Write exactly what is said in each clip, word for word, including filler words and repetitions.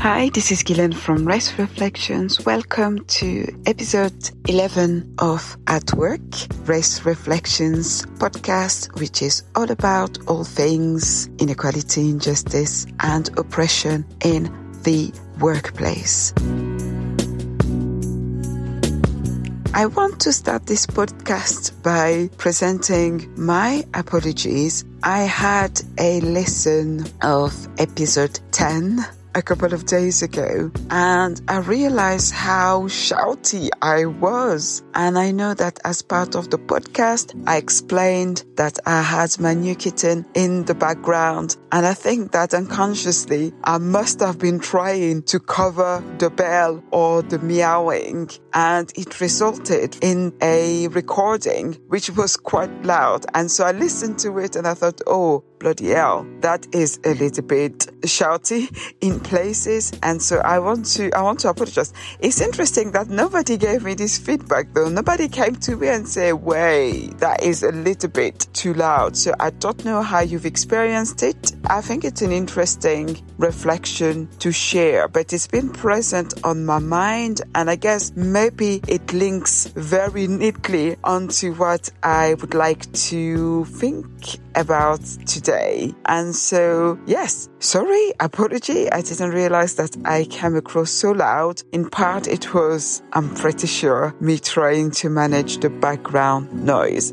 Hi, this is Gillian from Race Reflections. Welcome to episode eleven of At Work, Race Reflections podcast, which is all about all things inequality, injustice, and oppression in the workplace. I want to start this podcast by presenting my apologies. I had a listen of episode ten a couple of days ago, and I realized how shouty I was. And I know that as part of the podcast, I explained that I had my new kitten in the background. And I think that unconsciously, I must have been trying to cover the bell or the meowing. And it resulted in a recording, which was quite loud. And so I listened to it and I thought, oh, bloody hell, that is a little bit shouty in places. And so I want to, I want to apologize. It's interesting that nobody gave me this feedback though. Nobody came to me and said, wait, that is a little bit too loud. So I don't know how you've experienced it. I think it's an interesting reflection to share, but it's been present on my mind. And I guess maybe it links very neatly onto what I would like to think about today. And so, yes, sorry, apology. I didn't realize that I came across so loud. In part, it was, I'm pretty sure, me trying to manage the background noise.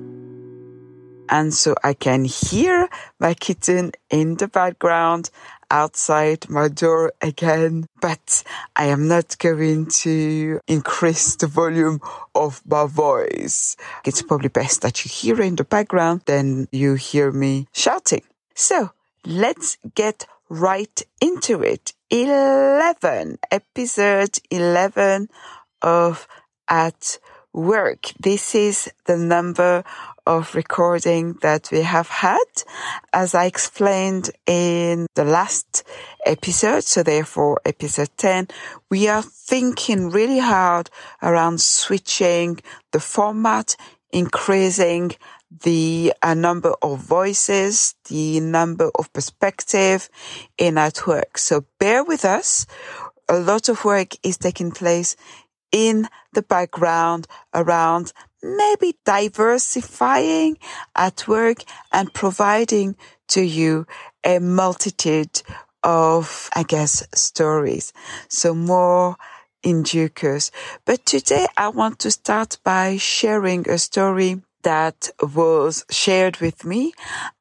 And so I can hear my kitten in the background outside my door again, but I am not going to increase the volume of my voice. It's probably best that you hear in the background than you hear me shouting. So let's get right into it. eleven, episode eleven of At Work. This is the number of recording that we have had, as I explained in the last episode. So therefore, episode ten, we are thinking really hard around switching the format, increasing the uh, number of voices, the number of perspective in At Work. So bear with us. A lot of work is taking place in the background around maybe diversifying at work and providing to you a multitude of, I guess, stories. So more in due course. But today I want to start by sharing a story that was shared with me,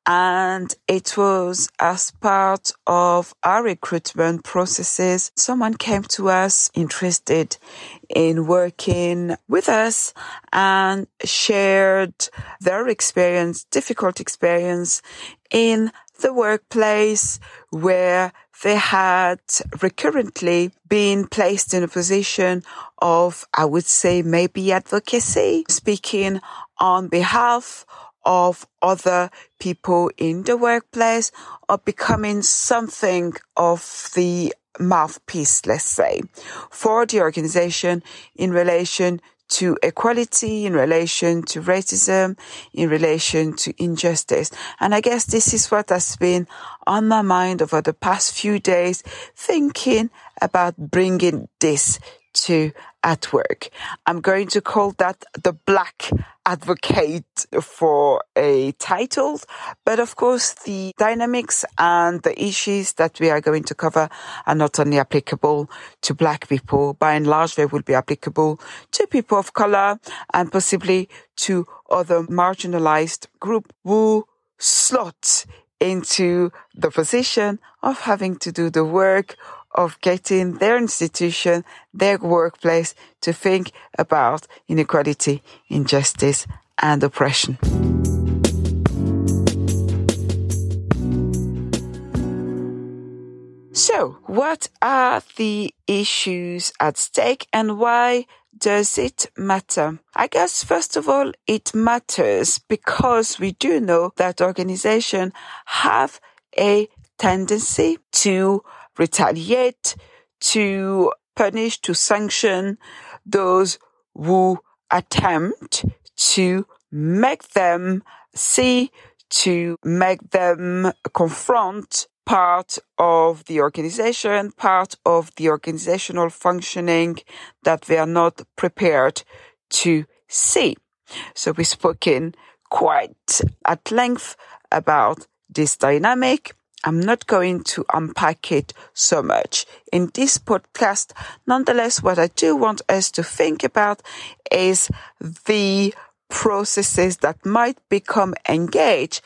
and it was as part of our recruitment processes. Someone came to us interested in working with us and shared their experience, difficult experience in the workplace where they had recurrently been placed in a position of, I would say, maybe advocacy, speaking on behalf of other people in the workplace, or becoming something of the mouthpiece, let's say, for the organization in relation to equality, in relation to racism, in relation to injustice. And I guess this is what has been on my mind over the past few days, thinking about bringing this to At Work. I'm going to call that the Black Advocate for a title, but of course the dynamics and the issues that we are going to cover are not only applicable to Black people. By and large, they will be applicable to people of color and possibly to other marginalized groups who slot into the position of having to do the work of getting their institution, their workplace to think about inequality, injustice, and oppression. So, what are the issues at stake and why does it matter? I guess, first of all, it matters because we do know that organizations have a tendency to retaliate, to punish, to sanction those who attempt to make them see, to make them confront part of the organization, part of the organizational functioning that they are not prepared to see. So we've spoken quite at length about this dynamic. I'm not going to unpack it so much in this podcast. Nonetheless, what I do want us to think about is the processes that might become engaged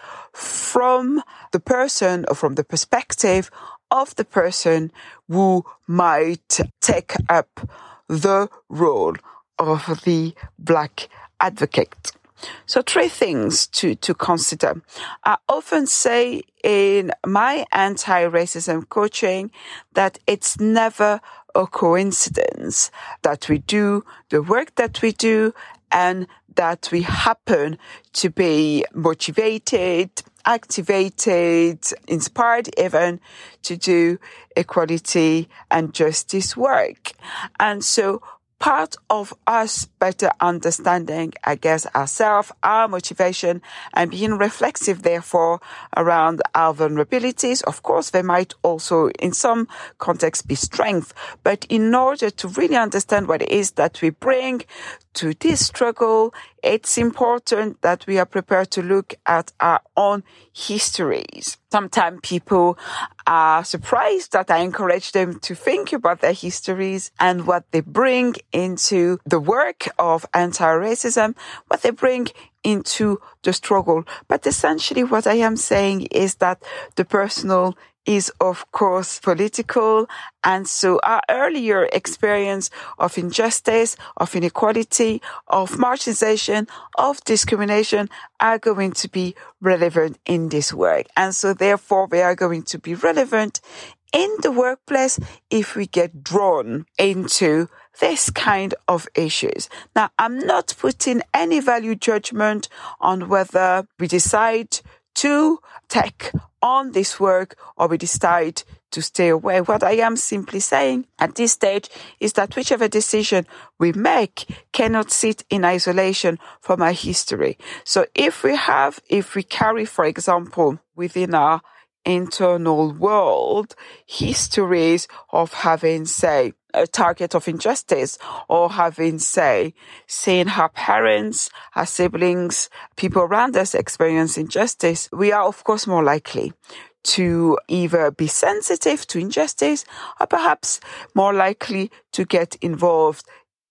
from the person or from the perspective of the person who might take up the role of the Black advocate. So three things to, to consider. I often say in my anti-racism coaching that it's never a coincidence that we do the work that we do and that we happen to be motivated, activated, inspired even to do equality and justice work. And so part of us better understanding, I guess, ourselves, our motivation, and being reflexive, therefore, around our vulnerabilities. Of course, they might also, in some contexts, be strength. But in order to really understand what it is that we bring to this struggle, it's important that we are prepared to look at our own histories. Sometimes people are surprised that I encourage them to think about their histories and what they bring into the work of anti-racism, what they bring into the struggle. But essentially what I am saying is that the personal is, of course, political. And so our earlier experience of injustice, of inequality, of marginalization, of discrimination are going to be relevant in this work. And so therefore they are going to be relevant in the workplace if we get drawn into this kind of issues. Now, I'm not putting any value judgment on whether we decide to take on this work or we decide to stay away. What I am simply saying at this stage is that whichever decision we make cannot sit in isolation from our history. So if we have, if we carry, for example, within our internal world, histories of having, say, a target of injustice or having, say, seen our parents, our siblings, people around us experience injustice, we are, of course, more likely to either be sensitive to injustice or perhaps more likely to get involved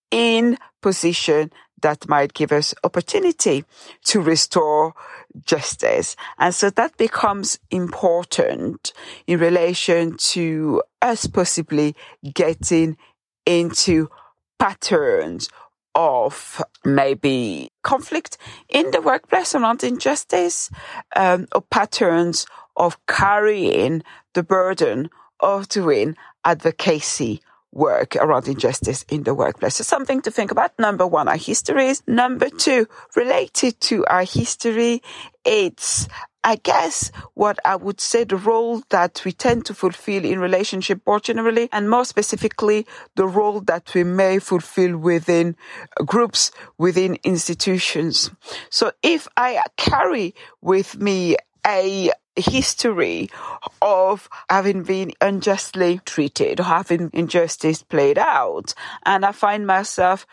in position that might give us opportunity to restore justice. And so that becomes important in relation to us possibly getting into patterns of maybe conflict in the workplace around injustice, um, or patterns of carrying the burden of doing advocacy work around injustice in the workplace. So something to think about. Number one, our histories. Number two, related to our history, it's, I guess, what I would say the role that we tend to fulfill in relationship more generally, and more specifically, the role that we may fulfill within groups, within institutions. So if I carry with me a history of having been unjustly treated, or having injustice played out, and I find myself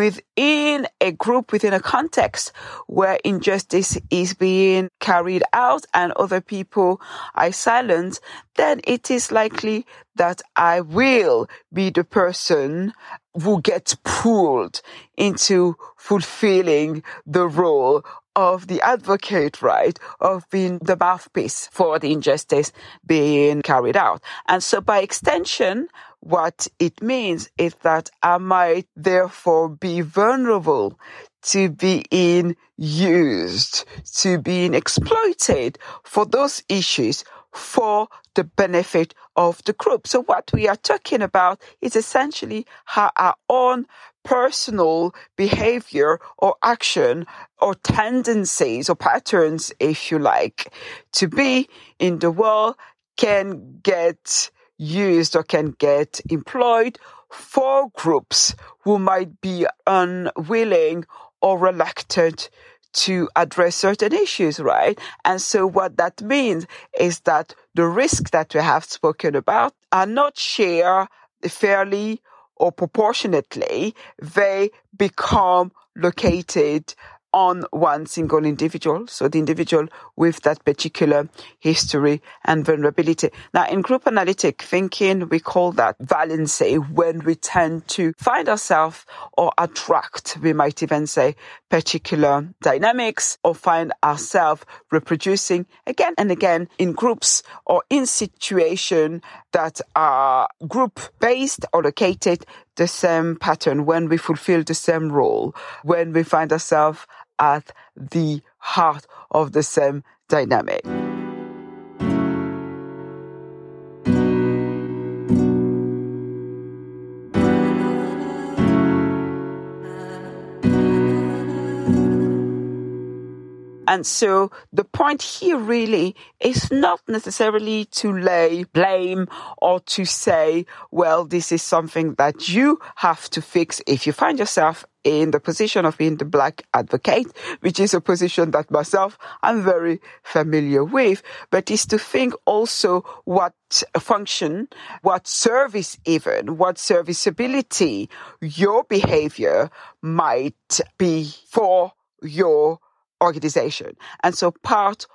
within a group, within a context where injustice is being carried out and other people are silent, then it is likely that I will be the person who gets pulled into fulfilling the role of the advocate, right, of being the mouthpiece for the injustice being carried out. And so by extension, what it means is that I might therefore be vulnerable to being used, to being exploited for those issues for the benefit of the group. So what we are talking about is essentially how our own personal behavior or action or tendencies or patterns, if you like, to be in the world can get used or can get employed for groups who might be unwilling or reluctant to address certain issues, right? And so what that means is that the risks that we have spoken about are not shared fairly or proportionately. They become located on one single individual, so the individual with that particular history and vulnerability. Now, in group analytic thinking, we call that valency, when we tend to find ourselves or attract, we might even say, particular dynamics, or find ourselves reproducing again and again in groups or in situations that are group-based or located the same pattern, when we fulfill the same role, when we find ourselves at the heart of the same dynamic. And so the point here really is not necessarily to lay blame or to say, well, this is something that you have to fix if you find yourself in the position of being the black advocate, which is a position that myself I'm very familiar with, but is to think also what function, what service even, what serviceability your behavior might be for your organization. And so part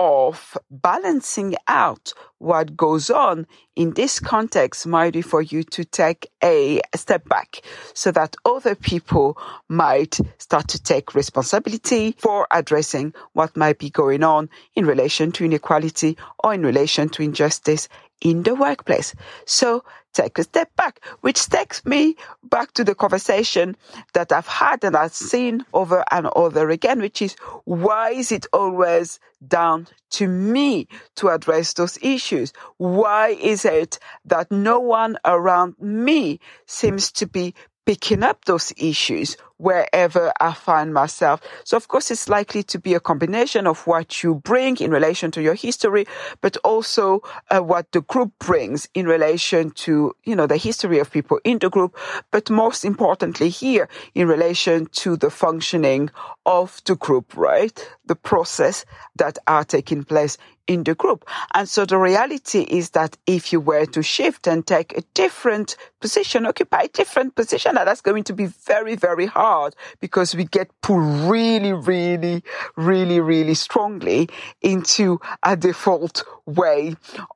of balancing out what goes on in this context might be for you to take a step back so that other people might start to take responsibility for addressing what might be going on in relation to inequality or in relation to injustice in the workplace. So take a step back, which takes me back to the conversation that I've had and I've seen over and over again, which is, why is it always down to me to address those issues? Why is it that no one around me seems to be picking up those issues wherever I find myself? So, of course, it's likely to be a combination of what you bring in relation to your history, but also uh, what the group brings in relation to, you know, the history of people in the group, but most importantly here, in relation to the functioning of the group, right? The process that are taking place in the group. And so the reality is that if you were to shift and take a different position, occupy a different position, that's going to be very, very hard, because we get pulled really, really, really, really strongly into a default way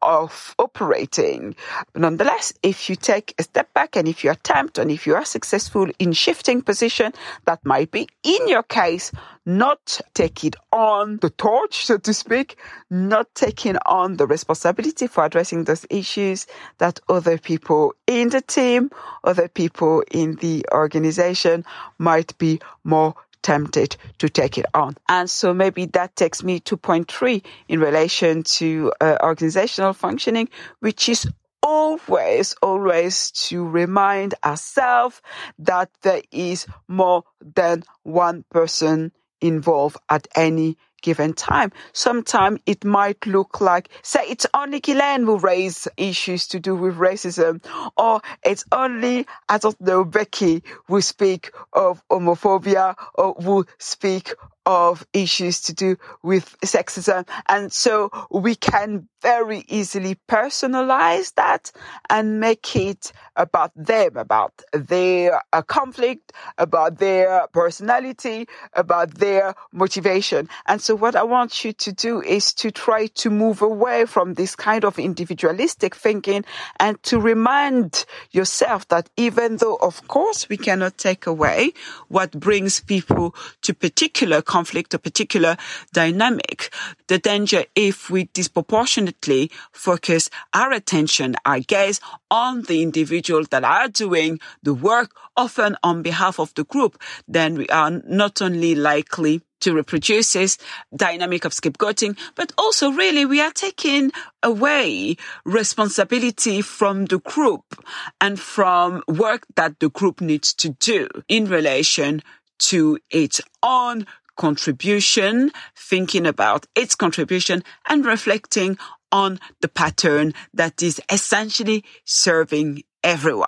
of operating. But nonetheless, if you take a step back and if you attempt and if you are successful in shifting position, that might be, in your case, not take it on the torch, so to speak, not taking on the responsibility for addressing those issues, that other people in the team, other people in the organization might be more tempted to take it on. And so maybe that takes me to point three in relation to uh, organizational functioning, which is always, always to remind ourselves that there is more than one person involved at any given time. Sometimes it might look like, say, it's only Ghislaine who raised issues to do with racism, or it's only, I don't know, Becky who speak of homophobia, or who speak of issues to do with sexism. And so we can very easily personalize that and make it about them, about their uh, conflict, about their personality, about their motivation. And so what I want you to do is to try to move away from this kind of individualistic thinking and to remind yourself that even though, of course, we cannot take away what brings people to particular conflict, a particular dynamic, the danger if we disproportionately focus our attention, our gaze on the individuals that are doing the work, often on behalf of the group, then we are not only likely to reproduce this dynamic of scapegoating, but also really we are taking away responsibility from the group and from work that the group needs to do in relation to its own contribution, thinking about its contribution and reflecting on the pattern that is essentially serving everyone.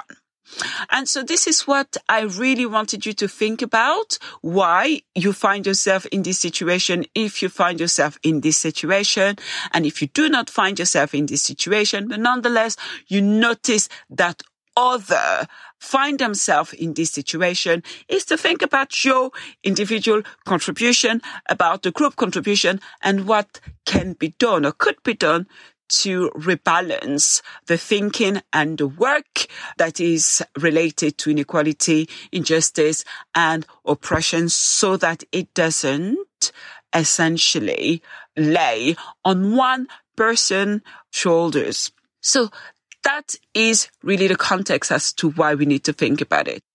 And so this is what I really wanted you to think about, why you find yourself in this situation, if you find yourself in this situation, and if you do not find yourself in this situation, but nonetheless, you notice that other find themselves in this situation, is to think about your individual contribution, about the group contribution, and what can be done or could be done to rebalance the thinking and the work that is related to inequality, injustice, and oppression, so that it doesn't essentially lay on one person's shoulders. So that is really the context as to why we need to think about it.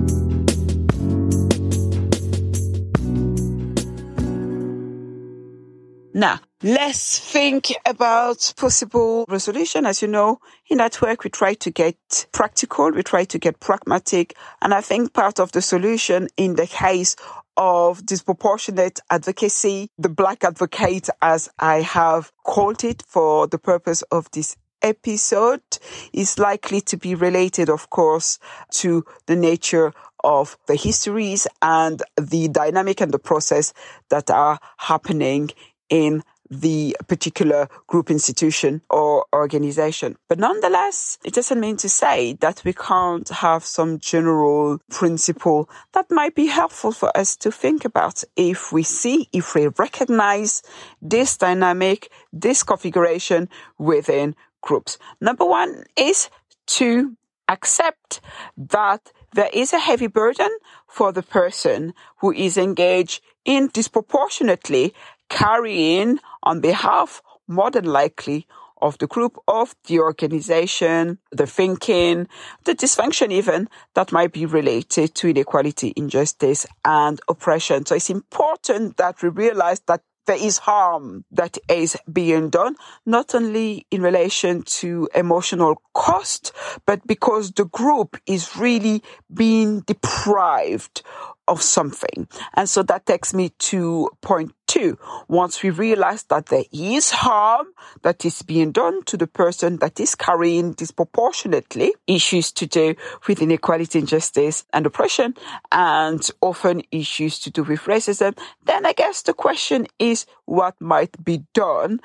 Now, let's think about possible resolution. As you know, in that work, we try to get practical, we try to get pragmatic. And I think part of the solution in the case of disproportionate advocacy, the Black advocate, as I have called it for the purpose of this episode, is likely to be related, of course, to the nature of the histories and the dynamic and the process that are happening in the particular group, institution, or organization. But nonetheless, it doesn't mean to say that we can't have some general principle that might be helpful for us to think about if we see, if we recognize this dynamic, this configuration within groups. Number one is to accept that there is a heavy burden for the person who is engaged in disproportionately carrying on behalf, more than likely, of the group, of the organization, the thinking, the dysfunction even that might be related to inequality, injustice, and oppression. So it's important that we realize that there is harm that is being done, not only in relation to emotional cost, but because the group is really being deprived of something. And so that takes me to point two. Once we realize that there is harm that is being done to the person that is carrying disproportionately issues to do with inequality, injustice, and oppression, and often issues to do with racism, then I guess the question is what might be done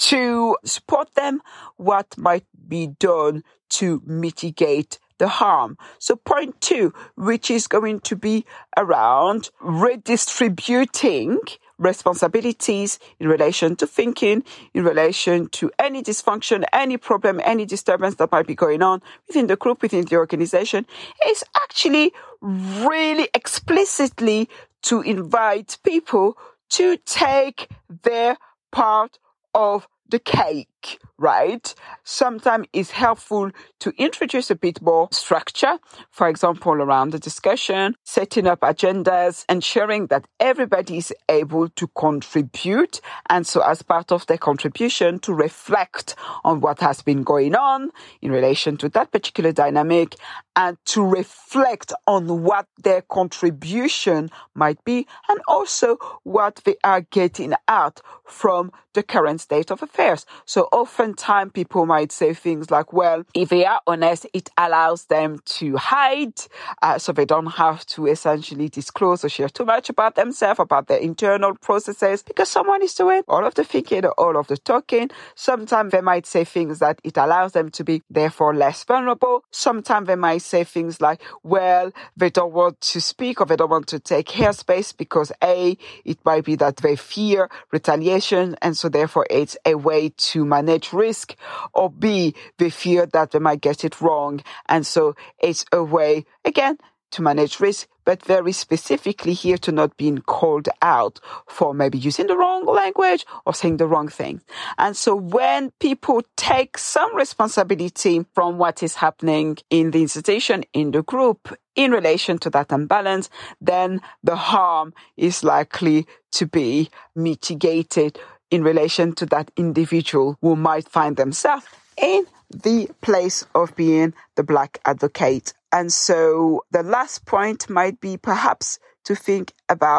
to support them, what might be done to mitigate the harm. So point two, which is going to be around redistributing responsibilities in relation to thinking, in relation to any dysfunction, any problem, any disturbance that might be going on within the group, within the organization, is actually really explicitly to invite people to take their part of the cake, right? Sometimes it's helpful to introduce a bit more structure, for example, around the discussion, setting up agendas, ensuring that everybody is able to contribute. And so as part of their contribution, to reflect on what has been going on in relation to that particular dynamic, and to reflect on what their contribution might be, and also what they are getting out from the current state of affairs. So oftentimes people might say things like, well, if they are honest, it allows them to hide, uh, so they don't have to essentially disclose or share too much about themselves, about their internal processes, because someone is doing all of the thinking, all of the talking. Sometimes they might say things that it allows them to be therefore less vulnerable. Sometimes they might say things like, well, they don't want to speak or they don't want to take airspace because A, it might be that they fear retaliation, and so therefore it's a way to manage risk, or B, they fear that they might get it wrong, and so it's a way, again, to manage risk, but very specifically here to not being called out for maybe using the wrong language or saying the wrong thing. And so when people take some responsibility from what is happening in the institution, in the group, in relation to that imbalance, then the harm is likely to be mitigated in relation to that individual who might find themselves in the place of being the Black advocate. And so the last point might be perhaps to think about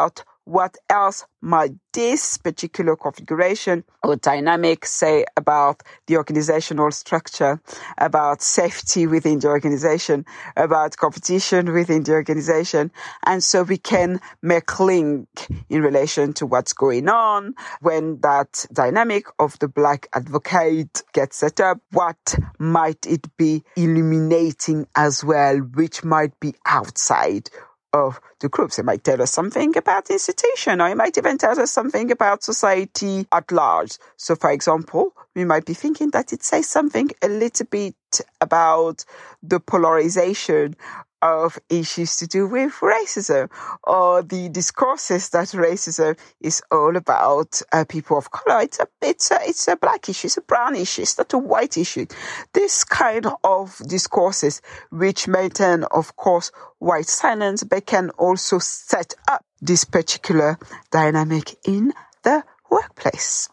what else might this particular configuration or dynamic say about the organizational structure, about safety within the organization, about competition within the organization. And so we can make link in relation to what's going on when that dynamic of the black advocate gets set up. What might it be illuminating as well, which might be outside of the groups? It might tell us something about the institution, or it might even tell us something about society at large. So, for example, we might be thinking that it says something a little bit about the polarization of issues to do with racism, or the discourses that racism is all about uh, people of color. It's a, it's a, it's a black issue, it's a brown issue, it's not a white issue. This kind of discourses, which maintain, of course, white silence, but can also set up this particular dynamic in the workplace.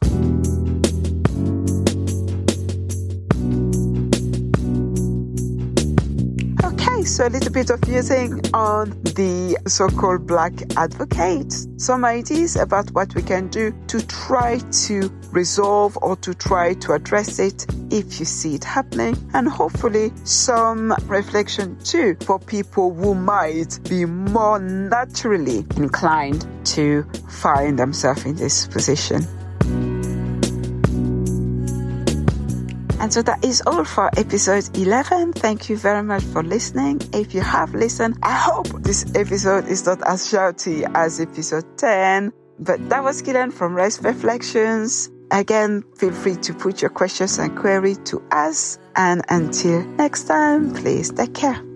So a little bit of using on the so-called black advocates, some ideas about what we can do to try to resolve or to try to address it if you see it happening, and hopefully some reflection too for people who might be more naturally inclined to find themselves in this position. And so that is all for episode eleven. Thank you very much for listening. If you have listened, I hope this episode is not as shouty as episode ten. But that was Gillian from Race Reflections. Again, feel free to put your questions and query to us. And until next time, please take care.